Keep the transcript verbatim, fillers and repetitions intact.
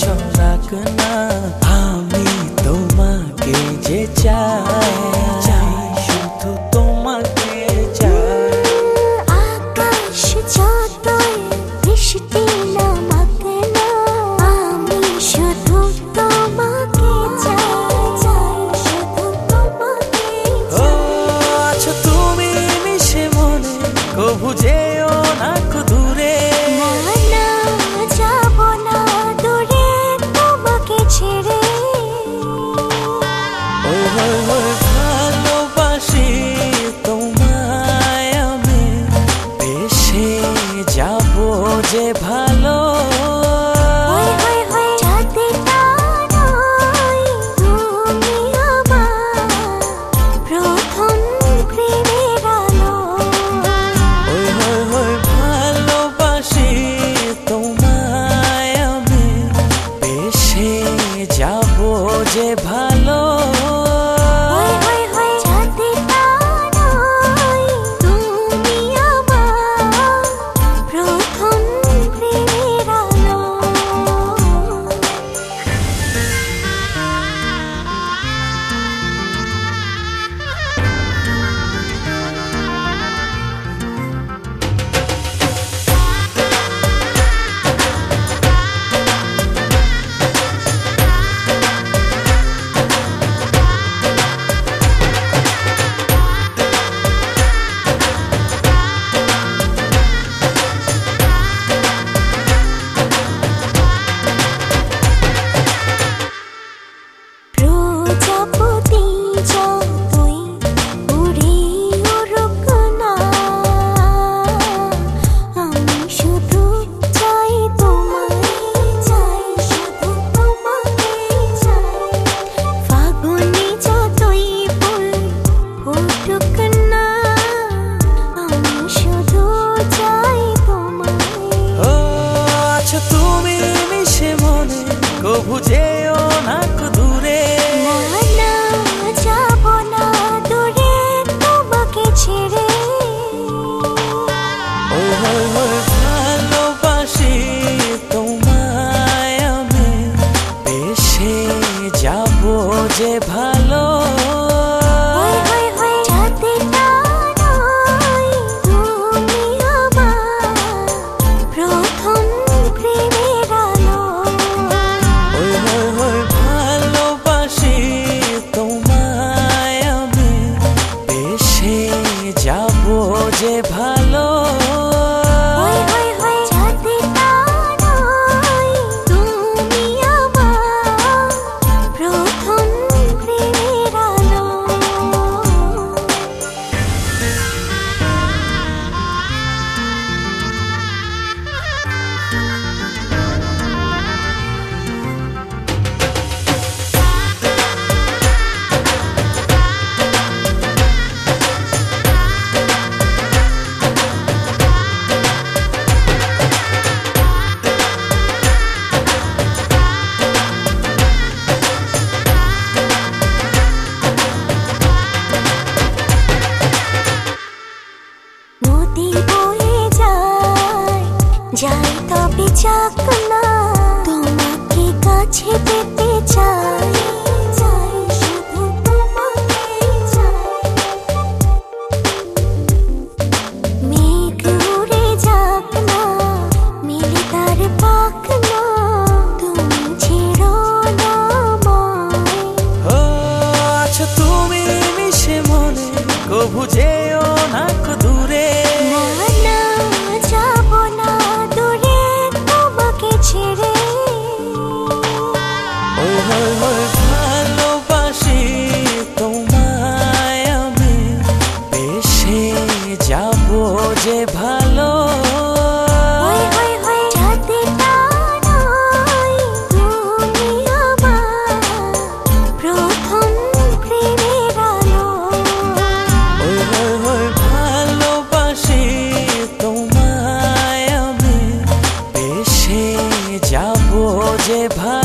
ছড়াক না আমি তোমাকে যে চাই চাই শুধু তোমাকে চাই আকাশ যতই বৃষ্টি নামাক না আমি শুধু তোমাকে চাই চাই শুধু তোমাকে ও আছো তুমি মিশে মনে কবু যেও না দূরে না না যাব না দূরে তোমাকে ছেড়ে ওই ওই ওই ভালোবাসি তোমায় আমি বেশে যাব যে ভালো ওই ওই ওই যাতে তারই তুমি আমার প্রথম প্রেমের আলো ওই ওই ওই ভালোবাসি তোমায় আমি বেশে যাব যে ভালো ওই ওই ওই যাতে তারই তুমি আমার প্রথম প্রেমের আলো প্রজাপতি যতই উড়ে উড়ুক না আমি শুধু চাই তোমায় চাই শুধু তোমাকে চাই ফাগুনে যতই ফুল ফুটুক না আমি শুধু চাই তোমায় ও আছো তুমি মিশে মনে কবু যেও না দূরে না না যাব না দূরে তোমাকে ছেড়ে ওই ওই ওই ভালোবাসি তোমায় আমি বেশে যাব যে ভালো ওই ওই ওই যাতে তারই তুমি আমার প্রথম প্রেমের আলো ওই ওই ওই ভালোবাসি তোমায় আমি বেশে যাব যে ভালো ওই ওই ওই যাতে তারই তুমি আমার প্রথম প্রেমের আলো নদী বয়ে যায় যাই তবে যাক না তোমাকে কাছে পেতে চাই চাই শুধু তোমাকে চাই মেঘ উড়ে যাক না মিলে তার পাক না তুমি ছেড়ো না আমায় ও আছো তুমি মিশে মনে কবু যেও না দূরে না না যাব না দূরে তোমাকে ছেড়ে ওই ওই ওই ভালোবাসি তোমায় আমি বেশে যাব যে ভালো ওই ওই ওই যাতে তারই তুমি আমার প্রথম প্রেমের আলো ওই ওই ওই ভালোবাসি তোমায় আমি বেশে যাব যে ভালো